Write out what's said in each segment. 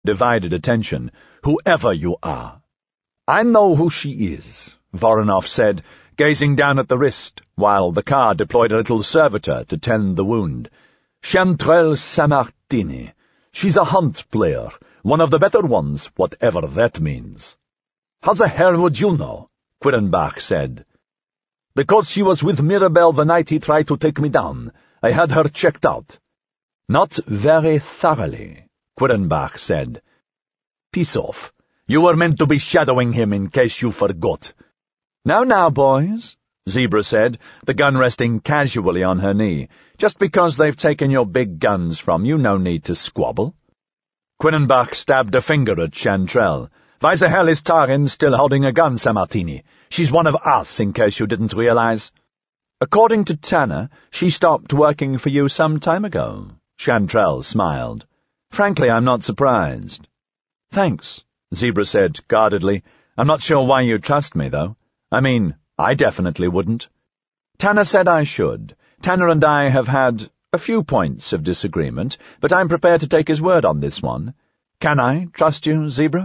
divided attention. "Whoever you are." "I know who she is," Voronov said, gazing down at the wrist, while the car deployed a little servitor to tend the wound. "Chantrelle Sammartini. She's a hunt player, one of the better ones, whatever that means." "How the hell would you know?" Quirenbach said. "Because she was with Mirabel the night he tried to take me down. I had her checked out." "Not very thoroughly," Quirenbach said. "Piss off. You were meant to be shadowing him in case you forgot." Now, boys," Zebra said, the gun resting casually on her knee. "Just because they've taken your big guns from you, no need to squabble." Quirenbach stabbed a finger at Chantrelle. "Why the hell is Tarin still holding a gun, Sammartini? She's one of us, in case you didn't realize." "According to Tanner, she stopped working for you some time ago," Chantrelle smiled. "Frankly, I'm not surprised." "Thanks," Zebra said guardedly. "I'm not sure why you trust me, though. I mean, I definitely wouldn't. Tanner said I should. Tanner and I have had a few points of disagreement, but I'm prepared to take his word on this one. Can I trust you, Zebra?"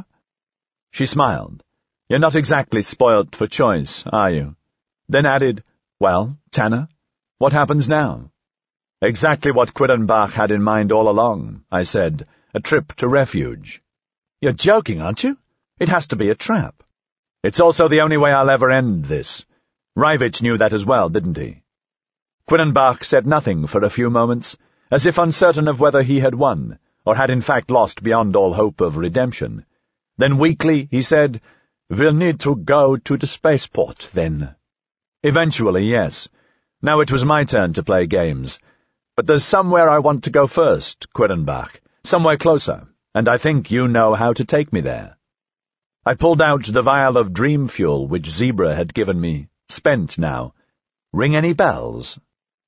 She smiled. "You're not exactly spoilt for choice, are you?" Then added, "Well, Tanner, what happens now?" "Exactly what Quirenbach had in mind all along," I said. "A trip to refuge." "You're joking, aren't you? It has to be a trap." "It's also the only way I'll ever end this. Rivich knew that as well, didn't he?" Quirenbach said nothing for a few moments, as if uncertain of whether he had won, or had in fact lost beyond all hope of redemption. Then weakly he said, "We'll need to go to the spaceport, then." "Eventually, yes. Now it was my turn to play games. But there's somewhere I want to go first, Quirenbach. Somewhere closer, and I think you know how to take me there." I pulled out the vial of dream fuel which Zebra had given me, spent now. Ring any bells?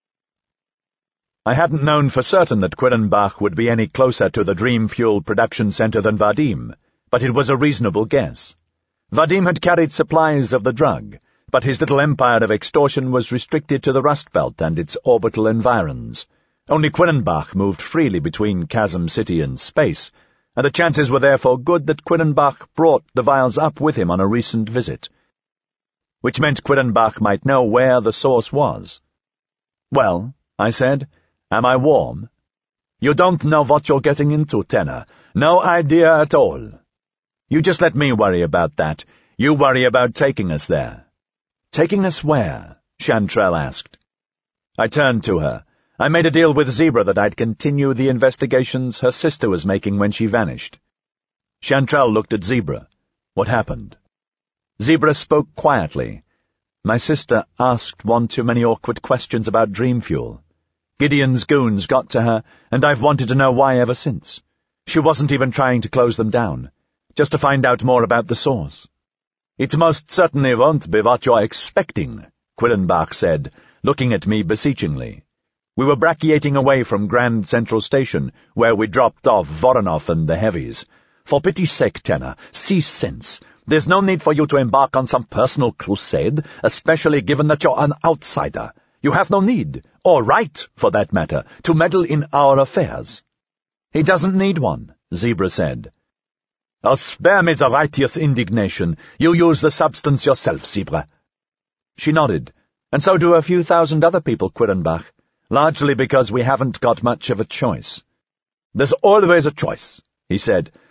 I hadn't known for certain that Quirenbach would be any closer to the dream fuel production center than Vadim, but it was a reasonable guess. Vadim had carried supplies of the drug, but his little empire of extortion was restricted to the Rust Belt and its orbital environs. Only Quirenbach moved freely between Chasm City and space, and the chances were therefore good that Quirenbach brought the vials up with him on a recent visit. Which meant Quirenbach might know where the source was. "Well," I said, "am I warm?" "You don't know what you're getting into, Tanner. No idea at all." "You just let me worry about that. You worry about taking us there." "Taking us where?" Chantrelle asked. I turned to her. I made a deal with Zebra that I'd continue the investigations her sister was making when she vanished. Chantrelle looked at Zebra. "What happened?" Zebra spoke quietly. "My sister asked one too many awkward questions about dream fuel. Gideon's goons got to her, and I've wanted to know why ever since. She wasn't even trying to close them down, just to find out more about the source." "It most certainly won't be what you're expecting," Quirenbach said, looking at me beseechingly. We were brachiating away from Grand Central Station, where we dropped off Voronov and the heavies. "For pity's sake, Tanner, see sense. There's no need for you to embark on some personal crusade, especially given that you're an outsider. You have no need, or right, for that matter, to meddle in our affairs." "He doesn't need one," Zebra said. "Oh, spare me the righteous indignation. You use the substance yourself, Zebra." She nodded, "And so do a few thousand other people, Quirenbach. Largely because we haven't got much of a choice." "There's always a choice," he said,